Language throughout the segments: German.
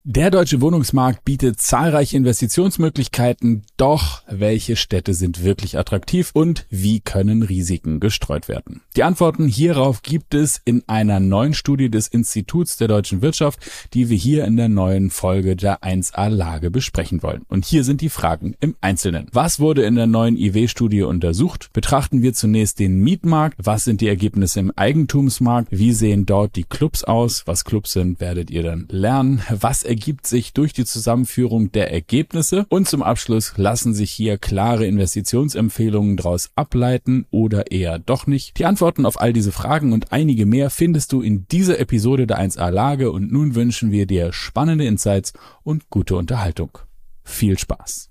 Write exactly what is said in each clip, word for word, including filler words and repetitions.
Der deutsche Wohnungsmarkt bietet zahlreiche Investitionsmöglichkeiten, doch welche Städte sind wirklich attraktiv und wie können Risiken gestreut werden? Die Antworten hierauf gibt es in einer neuen Studie des Instituts der deutschen Wirtschaft, die wir hier in der neuen Folge der eins a Lage besprechen wollen. Und hier sind die Fragen im Einzelnen. Was wurde in der neuen I W-Studie untersucht? Betrachten wir zunächst den Mietmarkt. Was sind die Ergebnisse im Eigentumsmarkt? Wie sehen dort die Clubs aus? Was Clubs sind, werdet ihr dann lernen. Was ergibt sich durch die Zusammenführung der Ergebnisse? Und zum Abschluss lassen sich hier klare Investitionsempfehlungen daraus ableiten oder eher doch nicht. Die Antworten auf all diese Fragen und einige mehr findest du in dieser Episode der eins a Lage und nun wünschen wir dir spannende Insights und gute Unterhaltung. Viel Spaß!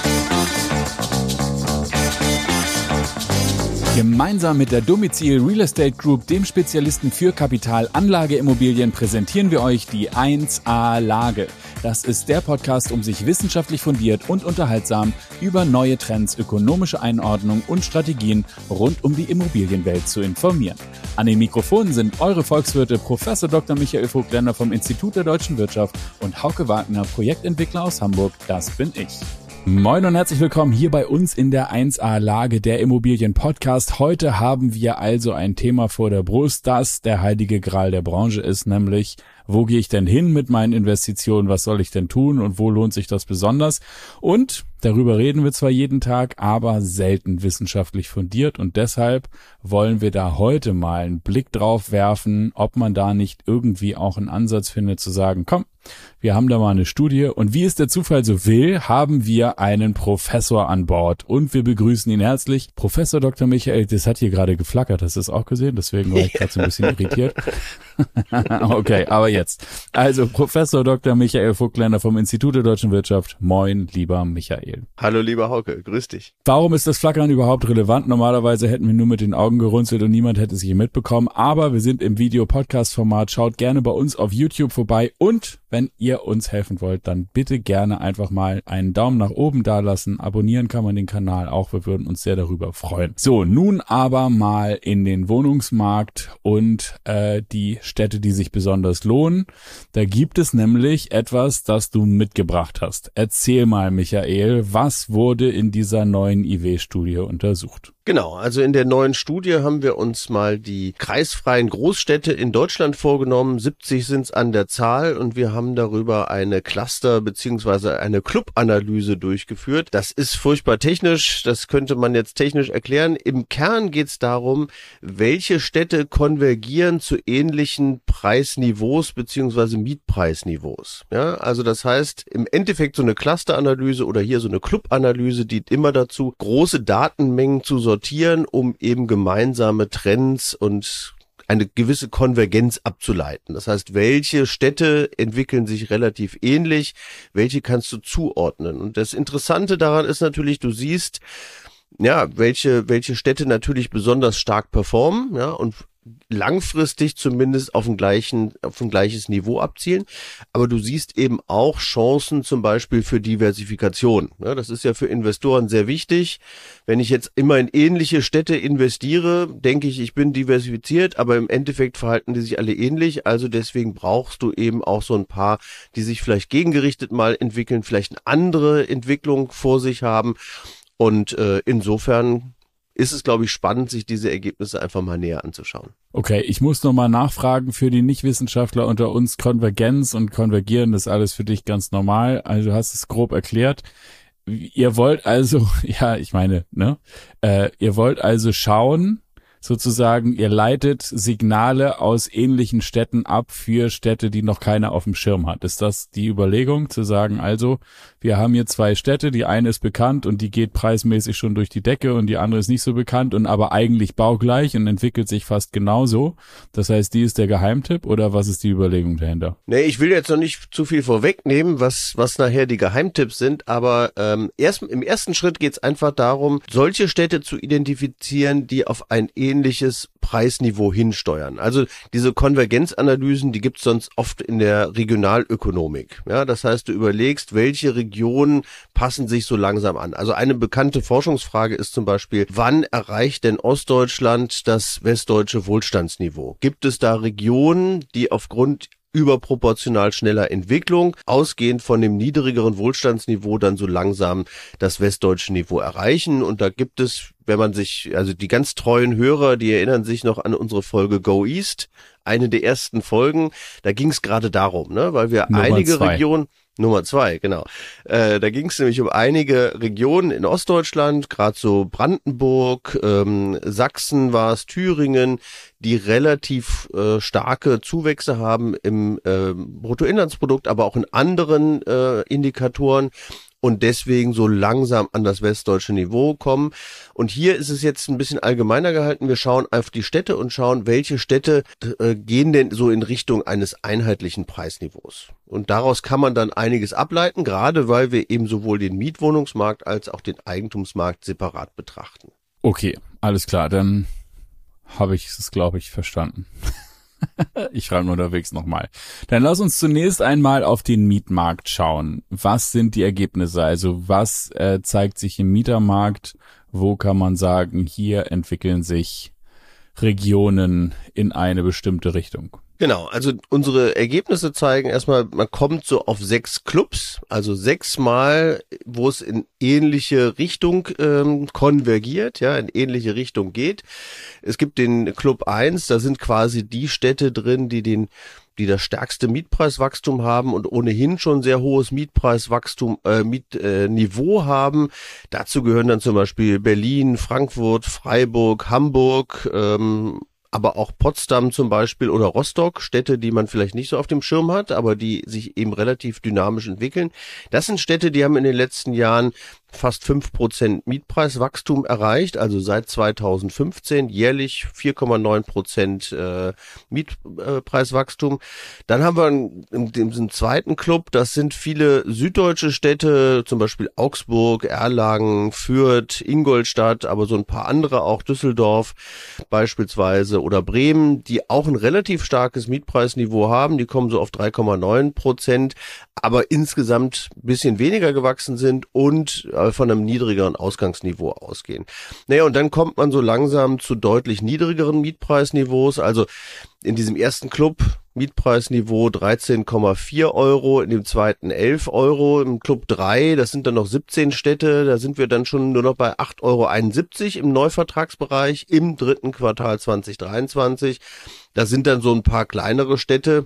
Gemeinsam mit der Domizil Real Estate Group, dem Spezialisten für Kapitalanlageimmobilien, präsentieren wir euch die eins a Lage. Das ist der Podcast, um sich wissenschaftlich fundiert und unterhaltsam über neue Trends, ökonomische Einordnung und Strategien rund um die Immobilienwelt zu informieren. An den Mikrofonen sind eure Volkswirte Professor Doktor Michael Vogtländer vom Institut der deutschen Wirtschaft und Hauke Wagner, Projektentwickler aus Hamburg. Das bin ich. Moin und herzlich willkommen hier bei uns in der eins a Lage, der Immobilien-Podcast. Heute haben wir also ein Thema vor der Brust, das der heilige Gral der Branche ist, nämlich wo gehe ich denn hin mit meinen Investitionen, was soll ich denn tun und wo lohnt sich das besonders? Und darüber reden wir zwar jeden Tag, aber selten wissenschaftlich fundiert und deshalb wollen wir da heute mal einen Blick drauf werfen, ob man da nicht irgendwie auch einen Ansatz findet zu sagen, komm, wir haben da mal eine Studie und wie es der Zufall so will, haben wir einen Professor an Bord und wir begrüßen ihn herzlich. Professor Doktor Michael, das hat hier gerade geflackert, hast du es auch gesehen? Deswegen war ich gerade so ein bisschen irritiert. Okay, aber jetzt. Also Professor Doktor Michael Vogtländer vom Institut der deutschen Wirtschaft. Moin, lieber Michael. Hallo, lieber Hauke, grüß dich. Warum ist das Flackern überhaupt relevant? Normalerweise hätten wir nur mit den Augen gerunzelt und niemand hätte es hier mitbekommen, aber wir sind im Video-Podcast-Format. Schaut gerne bei uns auf YouTube vorbei und wenn ihr uns helfen wollt, dann bitte gerne einfach mal einen Daumen nach oben dalassen. Abonnieren kann man den Kanal auch, wir würden uns sehr darüber freuen. So, nun aber mal in den Wohnungsmarkt und äh, die Städte, die sich besonders lohnen. Da gibt es nämlich etwas, das du mitgebracht hast. Erzähl mal, Michael, was wurde in dieser neuen I W-Studie untersucht? Genau, also in der neuen Studie haben wir uns mal die kreisfreien Großstädte in Deutschland vorgenommen. siebzig sind es an der Zahl und wir haben darüber eine Cluster- bzw. eine Club-Analyse durchgeführt. Das ist furchtbar technisch, das könnte man jetzt technisch erklären. Im Kern geht es darum, welche Städte konvergieren zu ähnlichen Preisniveaus bzw. Mietpreisniveaus. Ja, also das heißt im Endeffekt so eine Cluster-Analyse oder hier so eine Club-Analyse dient immer dazu, große Datenmengen zu sortieren, um eben gemeinsame Trends und eine gewisse Konvergenz abzuleiten. Das heißt, welche Städte entwickeln sich relativ ähnlich, welche kannst du zuordnen? Und das Interessante daran ist natürlich, du siehst, ja, welche, welche Städte natürlich besonders stark performen, ja, und langfristig zumindest auf ein gleichen, auf ein gleiches Niveau abzielen. Aber du siehst eben auch Chancen zum Beispiel für Diversifikation. Ja, das ist ja für Investoren sehr wichtig. Wenn ich jetzt immer in ähnliche Städte investiere, denke ich, ich bin diversifiziert, aber im Endeffekt verhalten die sich alle ähnlich. Also deswegen brauchst du eben auch so ein paar, die sich vielleicht gegengerichtet mal entwickeln, vielleicht eine andere Entwicklung vor sich haben. Und äh, insofern ist es, glaube ich, spannend, sich diese Ergebnisse einfach mal näher anzuschauen. Okay, ich muss nochmal nachfragen für die Nichtwissenschaftler unter uns. Konvergenz und Konvergieren, das ist alles für dich ganz normal. Also du hast es grob erklärt. Ihr wollt also, ja, ich meine, ne, äh, ihr wollt also schauen, sozusagen, ihr leitet Signale aus ähnlichen Städten ab für Städte, die noch keiner auf dem Schirm hat. Ist das die Überlegung, zu sagen, also, wir haben hier zwei Städte, die eine ist bekannt und die geht preismäßig schon durch die Decke und die andere ist nicht so bekannt und aber eigentlich baugleich und entwickelt sich fast genauso. Das heißt, die ist der Geheimtipp oder was ist die Überlegung dahinter? Nee, ich will jetzt noch nicht zu viel vorwegnehmen, was was nachher die Geheimtipps sind, aber ähm, erst, im ersten Schritt geht es einfach darum, solche Städte zu identifizieren, die auf ein ähnliches Preisniveau hinsteuern. Also diese Konvergenzanalysen, die gibt es sonst oft in der Regionalökonomik. Ja, das heißt, du überlegst, welche Regionen passen sich so langsam an. Also eine bekannte Forschungsfrage ist zum Beispiel, wann erreicht denn Ostdeutschland das westdeutsche Wohlstandsniveau? Gibt es da Regionen, die aufgrund überproportional schneller Entwicklung, ausgehend von dem niedrigeren Wohlstandsniveau dann so langsam das westdeutsche Niveau erreichen. Und da gibt es, wenn man sich, also die ganz treuen Hörer, die erinnern sich noch an unsere Folge Go East, eine der ersten Folgen, da ging es gerade darum, ne, weil wir Nummer einige zwei. Regionen, Nummer zwei, genau. Äh, da ging es nämlich um einige Regionen in Ostdeutschland, gerade so Brandenburg, ähm, Sachsen war es, Thüringen, die relativ äh, starke Zuwächse haben im äh, Bruttoinlandsprodukt, aber auch in anderen äh, Indikatoren und deswegen so langsam an das westdeutsche Niveau kommen. Und hier ist es jetzt ein bisschen allgemeiner gehalten. Wir schauen auf die Städte und schauen, welche Städte äh, gehen denn so in Richtung eines einheitlichen Preisniveaus. Und daraus kann man dann einiges ableiten, gerade weil wir eben sowohl den Mietwohnungsmarkt als auch den Eigentumsmarkt separat betrachten. Okay, alles klar, dann habe ich es, glaube ich, verstanden. Ich schreibe nur unterwegs nochmal. Dann lass uns zunächst einmal auf den Mietmarkt schauen. Was sind die Ergebnisse? Also was äh, zeigt sich im Mietermarkt? Wo kann man sagen, hier entwickeln sich Regionen in eine bestimmte Richtung? Genau, also unsere Ergebnisse zeigen erstmal, man kommt so auf sechs Clubs, also sechsmal, wo es in ähnliche Richtung ähm, konvergiert, ja, in ähnliche Richtung geht. Es gibt den Club eins, da sind quasi die Städte drin, die den die das stärkste Mietpreiswachstum haben und ohnehin schon sehr hohes Mietpreiswachstum, äh, Mietniveau äh, haben. Dazu gehören dann zum Beispiel Berlin, Frankfurt, Freiburg, Hamburg, ähm, aber auch Potsdam zum Beispiel oder Rostock, Städte, die man vielleicht nicht so auf dem Schirm hat, aber die sich eben relativ dynamisch entwickeln. Das sind Städte, die haben in den letzten Jahren fast fünf Prozent Mietpreiswachstum erreicht, also seit zweitausendfünfzehn jährlich vier Komma neun Prozent äh, Mietpreiswachstum. Dann haben wir in, in diesem zweiten Club, das sind viele süddeutsche Städte, zum Beispiel Augsburg, Erlangen, Fürth, Ingolstadt, aber so ein paar andere auch, Düsseldorf beispielsweise oder Bremen, die auch ein relativ starkes Mietpreisniveau haben. Die kommen so auf drei Komma neun Prozent, aber insgesamt ein bisschen weniger gewachsen sind und von einem niedrigeren Ausgangsniveau ausgehen. Naja, und dann kommt man so langsam zu deutlich niedrigeren Mietpreisniveaus. Also in diesem ersten Club Mietpreisniveau dreizehn Komma vier Euro, in dem zweiten elf Euro, im Club drei, das sind dann noch siebzehn Städte, da sind wir dann schon nur noch bei acht Komma einundsiebzig Euro im Neuvertragsbereich im dritten Quartal zwanzig dreiundzwanzig. Da sind dann so ein paar kleinere Städte,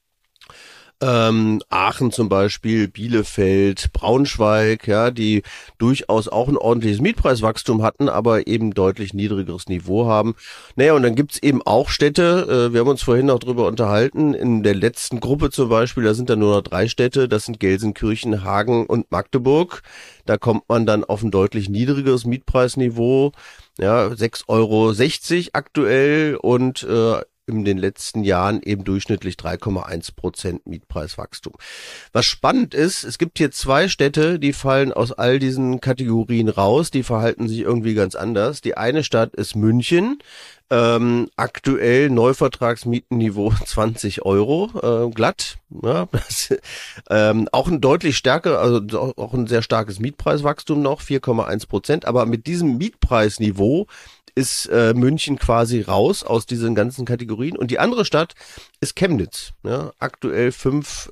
Ähm, Aachen zum Beispiel, Bielefeld, Braunschweig, ja, die durchaus auch ein ordentliches Mietpreiswachstum hatten, aber eben deutlich niedrigeres Niveau haben. Naja, und dann gibt's eben auch Städte, äh, wir haben uns vorhin noch drüber unterhalten, in der letzten Gruppe zum Beispiel, da sind dann nur noch drei Städte, das sind Gelsenkirchen, Hagen und Magdeburg. Da kommt man dann auf ein deutlich niedrigeres Mietpreisniveau, ja, sechs Komma sechzig Euro aktuell und äh, in den letzten Jahren eben durchschnittlich drei Komma eins Prozent Mietpreiswachstum. Was spannend ist, es gibt hier zwei Städte, die fallen aus all diesen Kategorien raus, die verhalten sich irgendwie ganz anders. Die eine Stadt ist München, ähm, aktuell Neuvertragsmietenniveau zwanzig Euro, äh, glatt, ja, das, ähm, auch ein deutlich stärker, also auch ein sehr starkes Mietpreiswachstum noch, vier Komma eins Prozent, aber mit diesem Mietpreisniveau ist äh, München quasi raus aus diesen ganzen Kategorien. Und die andere Stadt ist Chemnitz. Ja, aktuell fünf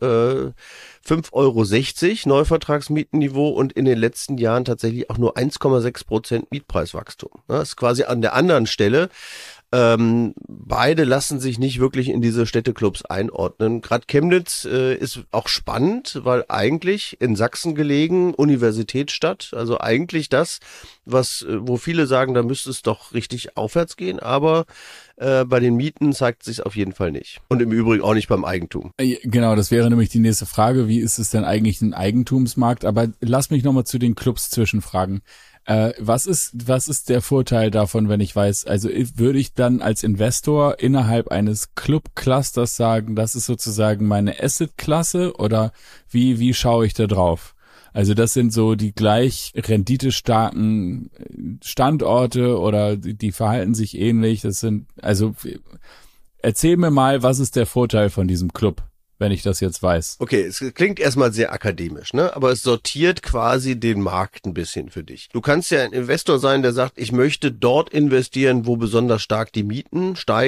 Euro sechzig Neuvertragsmietenniveau und in den letzten Jahren tatsächlich auch nur eins Komma sechs Prozent Mietpreiswachstum. Ja, das ist quasi an der anderen Stelle. Ähm, beide lassen sich nicht wirklich in diese Städteclubs einordnen. Gerade Chemnitz äh, ist auch spannend, weil eigentlich in Sachsen gelegen, Universitätsstadt, also eigentlich das, was, äh, wo viele sagen, da müsste es doch richtig aufwärts gehen, aber äh, bei den Mieten zeigt es sich auf jeden Fall nicht. Und im Übrigen auch nicht beim Eigentum. Genau, das wäre nämlich die nächste Frage. Wie ist es denn eigentlich ein Eigentumsmarkt? Aber lass mich nochmal zu den Clubs zwischenfragen. Äh, was ist, was ist der Vorteil davon, wenn ich weiß, also würde ich dann als Investor innerhalb eines Club-Clusters sagen, das ist sozusagen meine Asset-Klasse oder wie, wie schaue ich da drauf? Also das sind so die gleich renditestarken Standorte oder die, die verhalten sich ähnlich. Das sind, also erzähl mir mal, was ist der Vorteil von diesem Club, wenn ich das jetzt weiß? Okay, es klingt erstmal sehr akademisch, ne? Aber es sortiert quasi den Markt ein bisschen für dich. Du kannst ja ein Investor sein, der sagt, ich möchte dort investieren, wo besonders stark die Mieten steigen.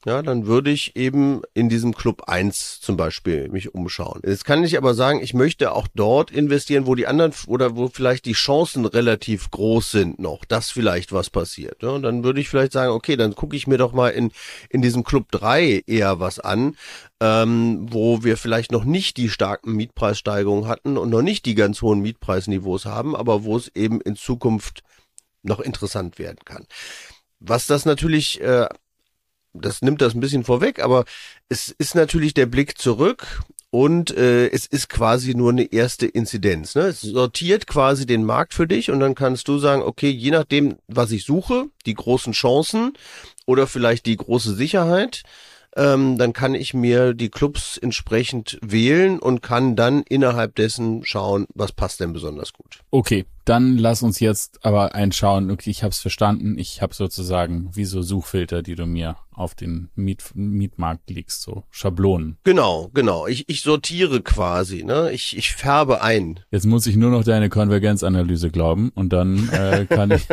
ja, dann würde ich eben in diesem Club eins zum Beispiel mich umschauen. Jetzt kann ich aber sagen, ich möchte auch dort investieren, wo die anderen oder wo vielleicht die Chancen relativ groß sind noch, dass vielleicht was passiert. Ja, und dann würde ich vielleicht sagen, okay, dann gucke ich mir doch mal in in diesem Club drei eher was an, ähm, wo wir vielleicht noch nicht die starken Mietpreissteigerungen hatten und noch nicht die ganz hohen Mietpreisniveaus haben, aber wo es eben in Zukunft noch interessant werden kann. Was das natürlich äh, das nimmt das ein bisschen vorweg, aber es ist natürlich der Blick zurück und äh, es ist quasi nur eine erste Inzidenz. Ne? Es sortiert quasi den Markt für dich und dann kannst du sagen, okay, je nachdem, was ich suche, die großen Chancen oder vielleicht die große Sicherheit, ähm, dann kann ich mir die Clubs entsprechend wählen und kann dann innerhalb dessen schauen, was passt denn besonders gut. Okay, dann lass uns jetzt aber einschauen. Okay, ich habe es verstanden. Ich habe sozusagen wie so Suchfilter, die du mir auf den Miet, Mietmarkt legst, so Schablonen. Genau, genau. Ich, ich sortiere quasi, ne? Ich, ich färbe ein. Jetzt muss ich nur noch deine Konvergenzanalyse glauben und dann äh, kann ich.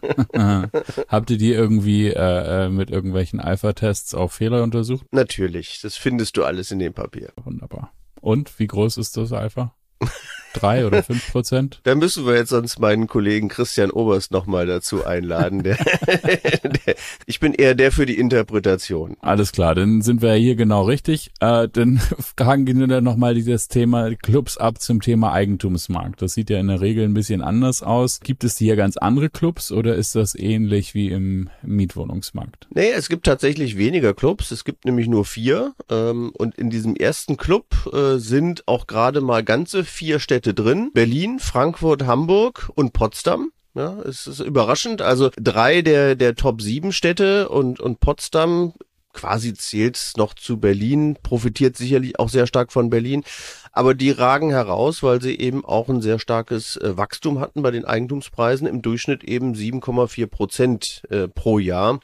Habt ihr die irgendwie äh, mit irgendwelchen Alpha-Tests auf Fehler untersucht? Natürlich, das findest du alles in dem Papier. Wunderbar. Und wie groß ist das Alpha? Drei oder fünf Prozent? Da müssen wir jetzt sonst meinen Kollegen Christian Oberst nochmal dazu einladen. Der, der, ich bin eher der für die Interpretation. Alles klar, dann sind wir hier genau richtig. Äh, dann fragen wir dann nochmal dieses Thema Clubs ab zum Thema Eigentumsmarkt. Das sieht ja in der Regel ein bisschen anders aus. Gibt es hier ganz andere Clubs oder ist das ähnlich wie im Mietwohnungsmarkt? Nee, es gibt tatsächlich weniger Clubs. Es gibt nämlich nur vier. Ähm, und in diesem ersten Club äh, sind auch gerade mal ganze vier Städte drin. Berlin, Frankfurt, Hamburg und Potsdam. Ja, es ist überraschend. Also drei der der Top sieben Städte und und Potsdam quasi zählt noch zu Berlin, profitiert sicherlich auch sehr stark von Berlin. Aber die ragen heraus, weil sie eben auch ein sehr starkes äh, Wachstum hatten bei den Eigentumspreisen. Im Durchschnitt eben sieben Komma vier Prozent äh, pro Jahr.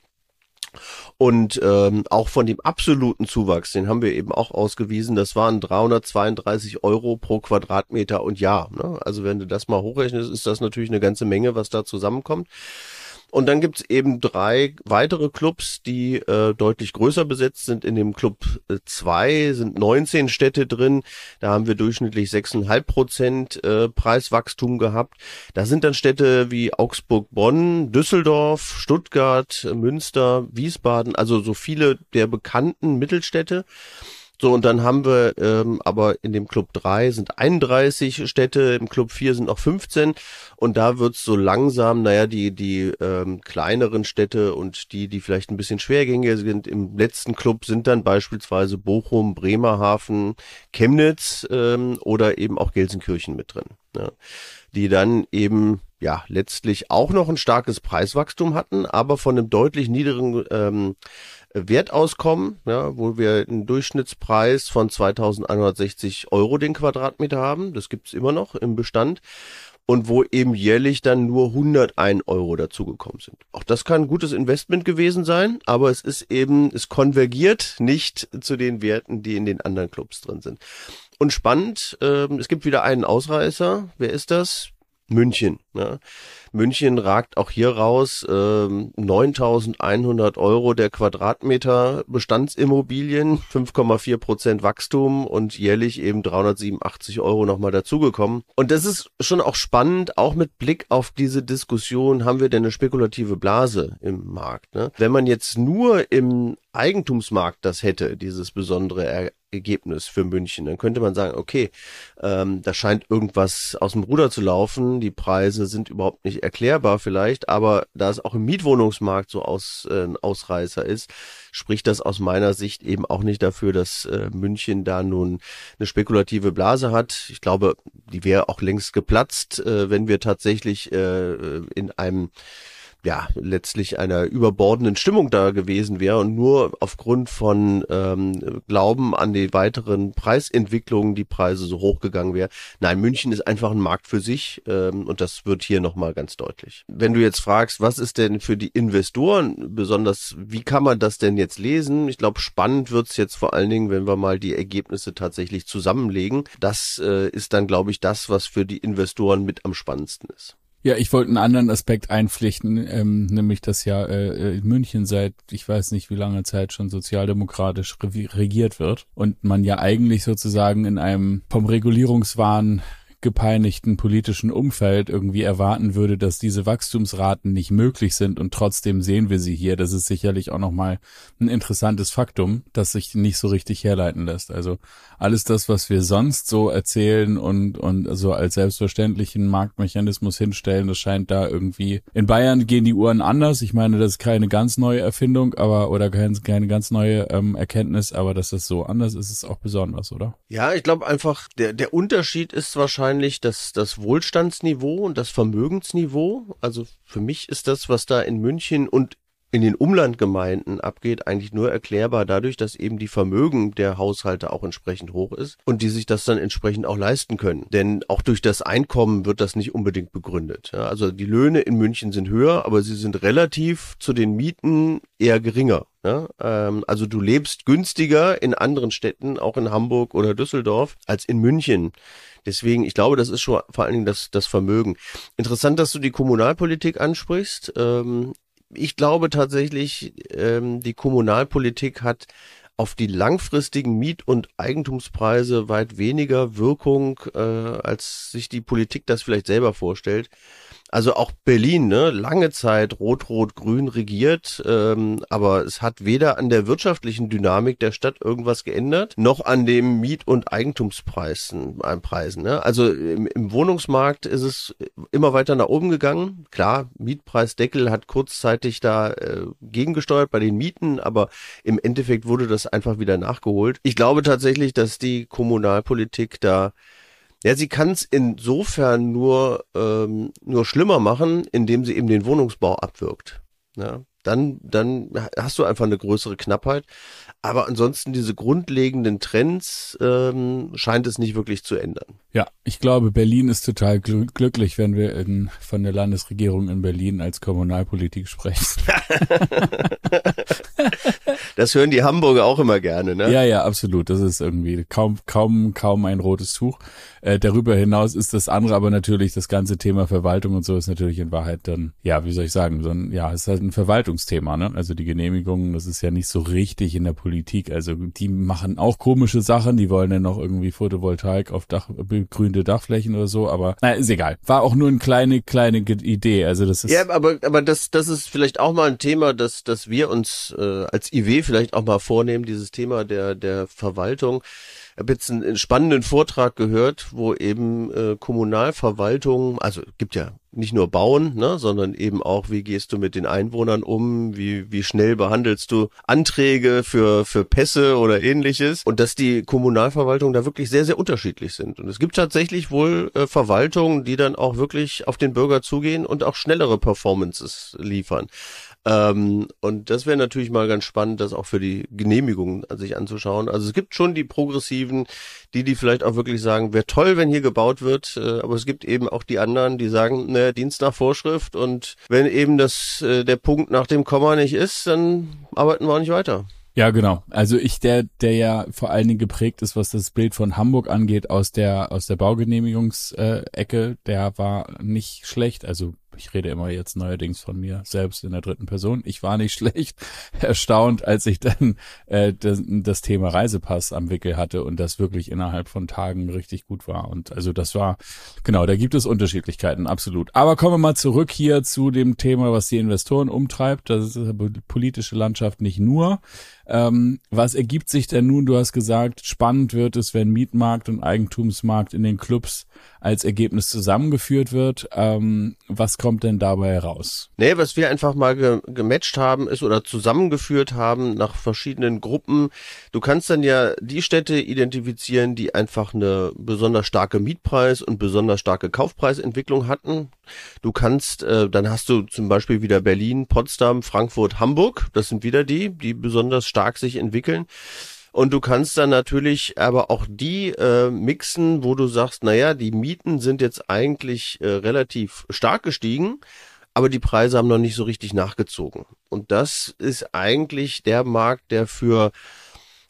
Und ähm, auch von dem absoluten Zuwachs, den haben wir eben auch ausgewiesen, das waren dreihundertzweiunddreißig Euro pro Quadratmeter und Jahr. Ne? Also wenn du das mal hochrechnest, ist das natürlich eine ganze Menge, was da zusammenkommt. Und dann gibt's eben drei weitere Clubs, die äh, deutlich größer besetzt sind. In dem Club zwei sind neunzehn Städte drin. Da haben wir durchschnittlich sechs Komma fünf Prozent äh, Preiswachstum gehabt. Da sind dann Städte wie Augsburg, Bonn, Düsseldorf, Stuttgart, Münster, Wiesbaden, also so viele der bekannten Mittelstädte. So, und dann haben wir ähm, aber in dem Club drei sind einunddreißig Städte, im Club vier sind noch fünfzehn und da wird's so langsam, naja, die die ähm, kleineren Städte und die, die vielleicht ein bisschen schwergängiger sind, im letzten Club sind dann beispielsweise Bochum, Bremerhaven, Chemnitz ähm, oder eben auch Gelsenkirchen mit drin, ja, die dann eben ja letztlich auch noch ein starkes Preiswachstum hatten, aber von einem deutlich niedrigen ähm, Wertauskommen, ja, wo wir einen Durchschnittspreis von zweitausendeinhundertsechzig Euro den Quadratmeter haben. Das gibt's immer noch im Bestand. Und wo eben jährlich dann nur hundertein Euro dazugekommen sind. Auch das kann ein gutes Investment gewesen sein, aber es ist eben, es konvergiert nicht zu den Werten, die in den anderen Clubs drin sind. Und spannend, äh, es gibt wieder einen Ausreißer. Wer ist das? München. Ja. München ragt auch hier raus, ähm, neuntausendeinhundert Euro der Quadratmeter Bestandsimmobilien, fünf Komma vier Prozent Wachstum und jährlich eben dreihundertsiebenundachtzig Euro nochmal dazugekommen. Und das ist schon auch spannend, auch mit Blick auf diese Diskussion, haben wir denn eine spekulative Blase im Markt? Ne? Wenn man jetzt nur im Eigentumsmarkt das hätte, dieses besondere er Ergebnis für München, dann könnte man sagen, okay, ähm, da scheint irgendwas aus dem Ruder zu laufen, die Preise sind überhaupt nicht erklärbar vielleicht, aber da es auch im Mietwohnungsmarkt so aus, äh, ein Ausreißer ist, spricht das aus meiner Sicht eben auch nicht dafür, dass äh, München da nun eine spekulative Blase hat. Ich glaube, die wäre auch längst geplatzt, äh, wenn wir tatsächlich äh, in einem ja, letztlich einer überbordenden Stimmung da gewesen wäre und nur aufgrund von ähm, Glauben an die weiteren Preisentwicklungen die Preise so hochgegangen wäre. Nein, München ist einfach ein Markt für sich ähm, und das wird hier nochmal ganz deutlich. Wenn du jetzt fragst, was ist denn für die Investoren besonders, wie kann man das denn jetzt lesen? Ich glaube, spannend wird's jetzt vor allen Dingen, wenn wir mal die Ergebnisse tatsächlich zusammenlegen. Das äh, ist dann, glaube ich, das, was für die Investoren mit am spannendsten ist. Ja, ich wollte einen anderen Aspekt einpflichten, ähm, nämlich dass ja äh, München seit, ich weiß nicht wie lange Zeit schon sozialdemokratisch re- regiert wird und man ja eigentlich sozusagen in einem vom Regulierungswahn gepeinigten politischen Umfeld irgendwie erwarten würde, dass diese Wachstumsraten nicht möglich sind und trotzdem sehen wir sie hier. Das ist sicherlich auch nochmal ein interessantes Faktum, das sich nicht so richtig herleiten lässt. Also alles das, was wir sonst so erzählen und und so als selbstverständlichen Marktmechanismus hinstellen, das scheint da irgendwie, in Bayern gehen die Uhren anders. Ich meine, das ist keine ganz neue Erfindung, aber oder keine, keine ganz neue ähm, Erkenntnis, aber dass das so anders ist, ist auch besonders, oder? Ja, ich glaube einfach, der der Unterschied ist wahrscheinlich das das Wohlstandsniveau und das Vermögensniveau. Also für mich ist das, was da in München und in den Umlandgemeinden abgeht, eigentlich nur erklärbar dadurch, dass eben die Vermögen der Haushalte auch entsprechend hoch ist und die sich das dann entsprechend auch leisten können. Denn auch durch das Einkommen wird das nicht unbedingt begründet. Ja, also die Löhne in München sind höher, aber sie sind relativ zu den Mieten eher geringer. Ja, ähm, also du lebst günstiger in anderen Städten, auch in Hamburg oder Düsseldorf, als in München. Deswegen, ich glaube, das ist schon vor allen Dingen das, das Vermögen. Interessant, dass du die Kommunalpolitik ansprichst. Ähm, Ich glaube tatsächlich, ähm, die Kommunalpolitik hat auf die langfristigen Miet- und Eigentumspreise weit weniger Wirkung, äh, als sich die Politik das vielleicht selber vorstellt. Also auch Berlin, ne, lange Zeit rot-rot-grün regiert, ähm, aber es hat weder an der wirtschaftlichen Dynamik der Stadt irgendwas geändert, noch an dem Miet- und Eigentumspreisen, äh, Preisen, ne? Also im, im Wohnungsmarkt ist es immer weiter nach oben gegangen. Klar, Mietpreisdeckel hat kurzzeitig da äh, gegengesteuert bei den Mieten, aber im Endeffekt wurde das einfach wieder nachgeholt. Ich glaube tatsächlich, dass die Kommunalpolitik da, ja, sie kann es insofern nur ähm, nur schlimmer machen, indem sie eben den Wohnungsbau abwirkt. Ja, dann dann hast du einfach eine größere Knappheit. Aber ansonsten diese grundlegenden Trends ähm, scheint es nicht wirklich zu ändern. Ja, ich glaube, Berlin ist total gl- glücklich, wenn wir in, von der Landesregierung in Berlin als Kommunalpolitik sprechen. Das hören die Hamburger auch immer gerne, ne? Ja, ja, absolut. Das ist irgendwie kaum, kaum, kaum ein rotes Tuch. Äh, darüber hinaus ist das andere aber natürlich, das ganze Thema Verwaltung und so ist natürlich in Wahrheit dann, ja, wie soll ich sagen, so ein, ja, es ist halt ein Verwaltungsthema, ne? Also die Genehmigungen, das ist ja nicht so richtig in der Politik. Also die machen auch komische Sachen, die wollen dann noch irgendwie Photovoltaik auf Dach, begrünte Dachflächen oder so, aber naja, ist egal. War auch nur eine kleine, kleine Idee. Also das ist. Ja, aber, aber das, das ist vielleicht auch mal ein Thema, das, das wir uns äh, als I W vielleicht auch mal vornehmen, dieses Thema der, der Verwaltung. Ich habe jetzt einen, einen spannenden Vortrag gehört, wo eben äh, Kommunalverwaltung, also gibt ja nicht nur Bauen, ne, sondern eben auch, wie gehst du mit den Einwohnern um, wie wie schnell behandelst du Anträge für für Pässe oder ähnliches, und dass die Kommunalverwaltungen da wirklich sehr, sehr unterschiedlich sind. Und es gibt tatsächlich wohl äh, Verwaltungen, die dann auch wirklich auf den Bürger zugehen und auch schnellere Performances liefern. Ähm, und das wäre natürlich mal ganz spannend, das auch für die Genehmigungen sich anzuschauen. Also es gibt schon die Progressiven, die die vielleicht auch wirklich sagen, wäre toll, wenn hier gebaut wird, äh, aber es gibt eben auch die anderen, die sagen, ne, Dienst nach Vorschrift, und wenn eben das äh, der Punkt nach dem Komma nicht ist, dann arbeiten wir auch nicht weiter. Ja, genau. Also ich, der, der ja vor allen Dingen geprägt ist, was das Bild von Hamburg angeht, aus der, aus der Baugenehmigungsecke, der war nicht schlecht. Also ich rede immer jetzt neuerdings von mir selbst in der dritten Person. Ich war nicht schlecht erstaunt, als ich dann äh, das, das Thema Reisepass am Wickel hatte und das wirklich innerhalb von Tagen richtig gut war. Und also das war, genau, da gibt es Unterschiedlichkeiten, absolut. Aber kommen wir mal zurück hier zu dem Thema, was die Investoren umtreibt. Das ist die politische Landschaft nicht nur. Ähm, was ergibt sich denn nun? Du hast gesagt, spannend wird es, wenn Mietmarkt und Eigentumsmarkt in den Clubs als Ergebnis zusammengeführt wird. Ähm, was kommt denn dabei raus? Nee, was wir einfach mal ge- gematcht haben ist oder zusammengeführt haben nach verschiedenen Gruppen. Du kannst dann ja die Städte identifizieren, die einfach eine besonders starke Mietpreis- und besonders starke Kaufpreisentwicklung hatten. Du kannst, äh, dann hast du zum Beispiel wieder Berlin, Potsdam, Frankfurt, Hamburg. Das sind wieder die, die besonders stark sich entwickeln. Und du kannst dann natürlich aber auch die äh, mixen, wo du sagst, naja, die Mieten sind jetzt eigentlich äh, relativ stark gestiegen, aber die Preise haben noch nicht so richtig nachgezogen. Und das ist eigentlich der Markt, der für, ich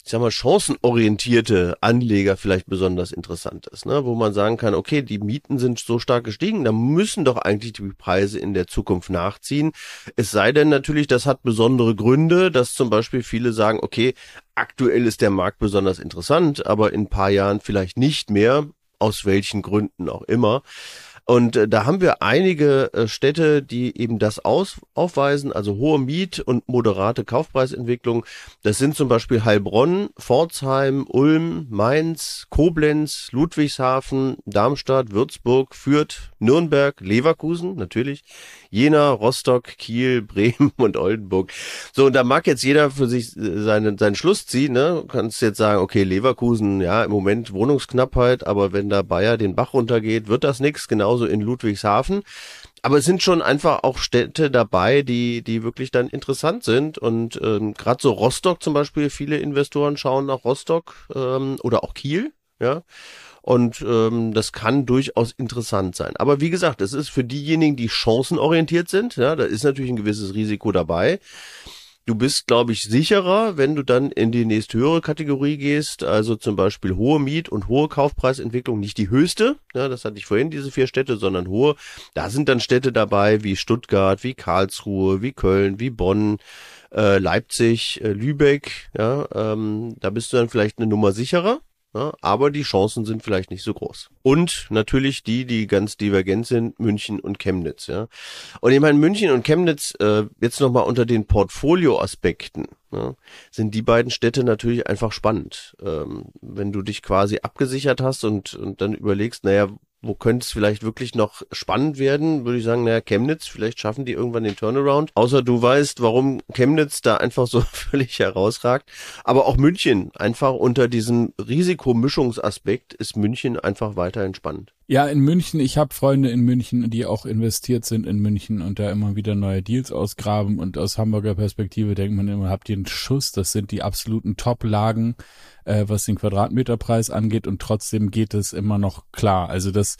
ich sag mal, chancenorientierte Anleger vielleicht besonders interessant ist, ne? Wo man sagen kann, okay, die Mieten sind so stark gestiegen, da müssen doch eigentlich die Preise in der Zukunft nachziehen. Es sei denn natürlich, das hat besondere Gründe, dass zum Beispiel viele sagen, okay, aktuell ist der Markt besonders interessant, aber in ein paar Jahren vielleicht nicht mehr, aus welchen Gründen auch immer. Und äh, da haben wir einige äh, Städte, die eben das aus, aufweisen, also hohe Miet- und moderate Kaufpreisentwicklung. Das sind zum Beispiel Heilbronn, Pforzheim, Ulm, Mainz, Koblenz, Ludwigshafen, Darmstadt, Würzburg, Fürth, Nürnberg, Leverkusen, natürlich, Jena, Rostock, Kiel, Bremen und Oldenburg. So, und da mag jetzt jeder für sich seinen, seinen Schluss ziehen, ne? Du kannst jetzt sagen, okay, Leverkusen, ja, im Moment Wohnungsknappheit, aber wenn da Bayer den Bach runtergeht, wird das nichts, genauso in Ludwigshafen. Aber es sind schon einfach auch Städte dabei, die die wirklich dann interessant sind. Und ähm, gerade so Rostock zum Beispiel, viele Investoren schauen nach Rostock ähm, oder auch Kiel, ja. Und ähm, das kann durchaus interessant sein. Aber wie gesagt, es ist für diejenigen, die chancenorientiert sind, ja, da ist natürlich ein gewisses Risiko dabei. Du bist, glaube ich, sicherer, wenn du dann in die nächsthöhere Kategorie gehst, also zum Beispiel hohe Miet- und hohe Kaufpreisentwicklung, nicht die höchste, ja, das hatte ich vorhin, diese vier Städte, sondern hohe. Da sind dann Städte dabei wie Stuttgart, wie Karlsruhe, wie Köln, wie Bonn, äh, Leipzig, äh, Lübeck, ja, ähm, da bist du dann vielleicht eine Nummer sicherer. Ja, aber die Chancen sind vielleicht nicht so groß. Und natürlich die, die ganz divergent sind, München und Chemnitz. Ja. Und ich meine, München und Chemnitz, äh, jetzt nochmal unter den Portfolioaspekten, ja, sind die beiden Städte natürlich einfach spannend. Ähm, wenn du dich quasi abgesichert hast und, und dann überlegst, naja, wo könnte es vielleicht wirklich noch spannend werden, würde ich sagen, naja, Chemnitz, vielleicht schaffen die irgendwann den Turnaround. Außer du weißt, warum Chemnitz da einfach so völlig herausragt. Aber auch München, einfach unter diesem Risikomischungsaspekt ist München einfach weiterhin spannend. Ja, in München, ich habe Freunde in München, die auch investiert sind in München und da immer wieder neue Deals ausgraben. Und aus Hamburger Perspektive denkt man immer, habt ihr einen Schuss? Das sind die absoluten Top-Lagen, äh, was den Quadratmeterpreis angeht. Und trotzdem geht es immer noch klar. Also das,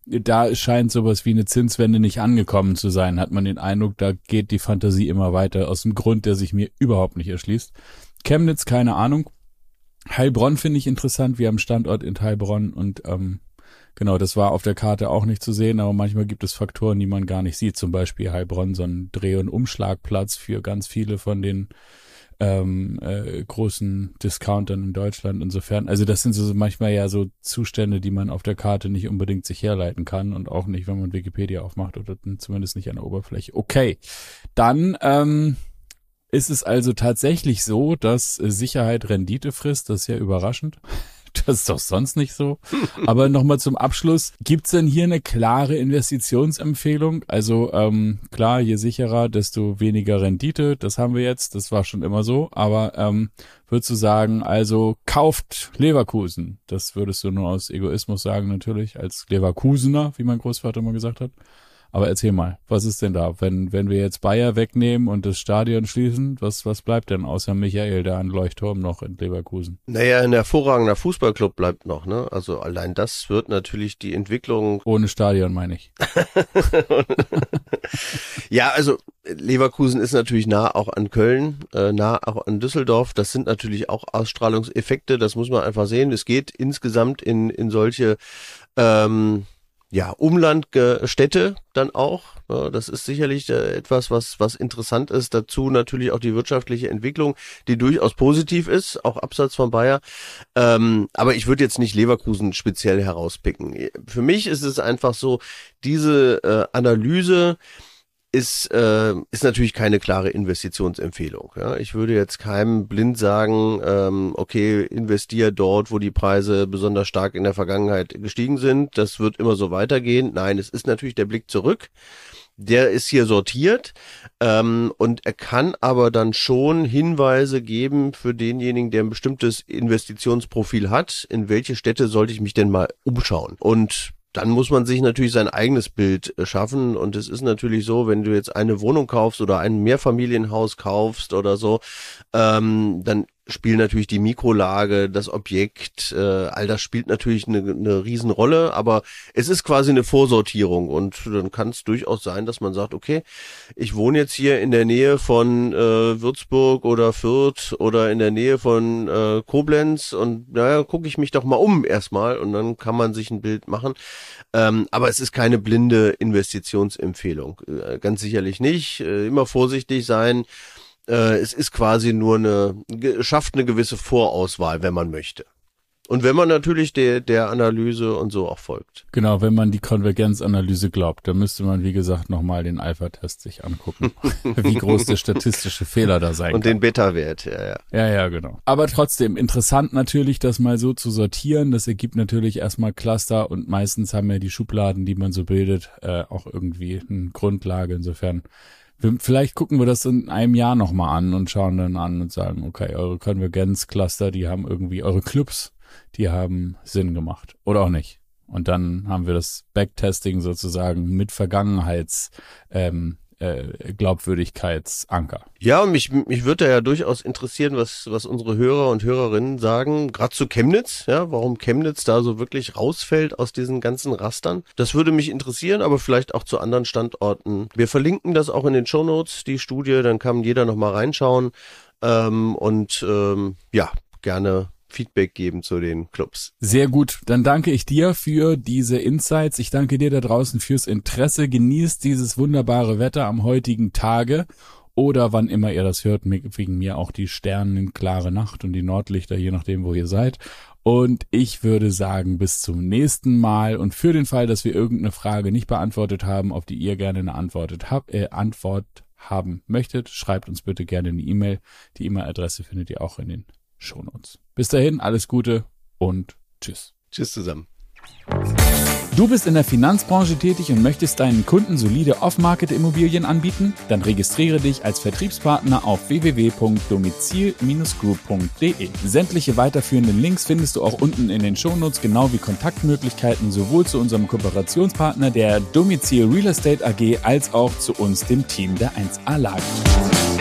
da scheint sowas wie eine Zinswende nicht angekommen zu sein. Hat man den Eindruck, da geht die Fantasie immer weiter aus dem Grund, der sich mir überhaupt nicht erschließt. Chemnitz, keine Ahnung. Heilbronn finde ich interessant. Wir haben Standort in Heilbronn und ähm, genau, das war auf der Karte auch nicht zu sehen, aber manchmal gibt es Faktoren, die man gar nicht sieht. Zum Beispiel Heilbronn, so ein Dreh- und Umschlagplatz für ganz viele von den ähm, äh, großen Discountern in Deutschland. Insofern, also das sind so manchmal ja so Zustände, die man auf der Karte nicht unbedingt sich herleiten kann und auch nicht, wenn man Wikipedia aufmacht oder zumindest nicht an der Oberfläche. Okay, dann ähm, ist es also tatsächlich so, dass Sicherheit Rendite frisst. Das ist ja überraschend. Das ist doch sonst nicht so. Aber nochmal zum Abschluss. Gibt's denn hier eine klare Investitionsempfehlung? Also ähm, klar, je sicherer, desto weniger Rendite. Das haben wir jetzt. Das war schon immer so. Aber ähm, würdest du sagen, also kauft Leverkusen? Das würdest du nur aus Egoismus sagen natürlich, als Leverkusener, wie mein Großvater immer gesagt hat. Aber erzähl mal, was ist denn da? Wenn wenn wir jetzt Bayer wegnehmen und das Stadion schließen, was was bleibt denn außer Michael da an Leuchtturm noch in Leverkusen? Naja, ein hervorragender Fußballclub bleibt noch, ne? Also allein das wird natürlich die Entwicklung... Ohne Stadion, meine ich. Ja, also Leverkusen ist natürlich nah auch an Köln, äh, nah auch an Düsseldorf. Das sind natürlich auch Ausstrahlungseffekte, das muss man einfach sehen. Es geht insgesamt in in solche... Ähm, Ja, Umlandstädte dann auch. Ja, das ist sicherlich äh, etwas, was was interessant ist. Dazu natürlich auch die wirtschaftliche Entwicklung, die durchaus positiv ist, auch abseits von Bayer. Ähm, aber ich würde jetzt nicht Leverkusen speziell herauspicken. Für mich ist es einfach so, diese äh, Analyse ist äh, ist natürlich keine klare Investitionsempfehlung. Ja, ich würde jetzt keinem blind sagen, ähm, okay, investier dort, wo die Preise besonders stark in der Vergangenheit gestiegen sind. Das wird immer so weitergehen. Nein, es ist natürlich der Blick zurück. Der ist hier sortiert ähm, und er kann aber dann schon Hinweise geben für denjenigen, der ein bestimmtes Investitionsprofil hat. In welche Städte sollte ich mich denn mal umschauen? Und dann muss man sich natürlich sein eigenes Bild schaffen und es ist natürlich so, wenn du jetzt eine Wohnung kaufst oder ein Mehrfamilienhaus kaufst oder so, ähm, dann spielen natürlich die Mikrolage, das Objekt, äh, all das spielt natürlich eine, eine Riesenrolle, aber es ist quasi eine Vorsortierung und dann kann es durchaus sein, dass man sagt, okay, ich wohne jetzt hier in der Nähe von äh, Würzburg oder Fürth oder in der Nähe von äh, Koblenz und naja, gucke ich mich doch mal um erstmal und dann kann man sich ein Bild machen. Ähm, aber es ist keine blinde Investitionsempfehlung, äh, ganz sicherlich nicht, äh, immer vorsichtig sein. Es ist quasi nur eine, schafft eine gewisse Vorauswahl, wenn man möchte. Und wenn man natürlich der, der Analyse und so auch folgt. Genau, wenn man die Konvergenzanalyse glaubt, dann müsste man, wie gesagt, nochmal den Alpha-Test sich angucken, wie groß der statistische Fehler da sein und kann. Und den Beta-Wert, ja, ja. Ja, ja, genau. Aber trotzdem, interessant natürlich, das mal so zu sortieren. Das ergibt natürlich erstmal Cluster und meistens haben ja die Schubladen, die man so bildet, äh, auch irgendwie eine Grundlage. Insofern vielleicht gucken wir das in einem Jahr nochmal an und schauen dann an und sagen, okay, eure Konvergenzcluster, die haben irgendwie, eure Clubs, die haben Sinn gemacht. Oder auch nicht. Und dann haben wir das Backtesting sozusagen mit Vergangenheits, ähm, äh, Glaubwürdigkeitsanker. Ja, und mich, mich würde ja durchaus interessieren, was, was unsere Hörer und Hörerinnen sagen, gerade zu Chemnitz, ja, warum Chemnitz da so wirklich rausfällt aus diesen ganzen Rastern. Das würde mich interessieren, aber vielleicht auch zu anderen Standorten. Wir verlinken das auch in den Shownotes, die Studie, dann kann jeder nochmal reinschauen ähm, und ähm, ja, gerne Feedback geben zu den Clubs. Sehr gut, dann danke ich dir für diese Insights. Ich danke dir da draußen fürs Interesse. Genießt dieses wunderbare Wetter am heutigen Tage oder wann immer ihr das hört, wegen mir auch die sternenklare Nacht und die Nordlichter, je nachdem, wo ihr seid. Und ich würde sagen, bis zum nächsten Mal. Und für den Fall, dass wir irgendeine Frage nicht beantwortet haben, auf die ihr gerne eine Antwort habt, äh, Antwort haben möchtet, schreibt uns bitte gerne eine E-Mail. Die E-Mail-Adresse findet ihr auch in den Shownotes. Bis dahin, alles Gute und tschüss. Tschüss zusammen. Du bist in der Finanzbranche tätig und möchtest deinen Kunden solide Off-Market-Immobilien anbieten? Dann registriere dich als Vertriebspartner auf w w w punkt domizil Bindestrich group punkt d e. Sämtliche weiterführenden Links findest du auch unten in den Shownotes, genau wie Kontaktmöglichkeiten sowohl zu unserem Kooperationspartner der Domizil Real Estate A G als auch zu uns, dem Team der eins A Lage.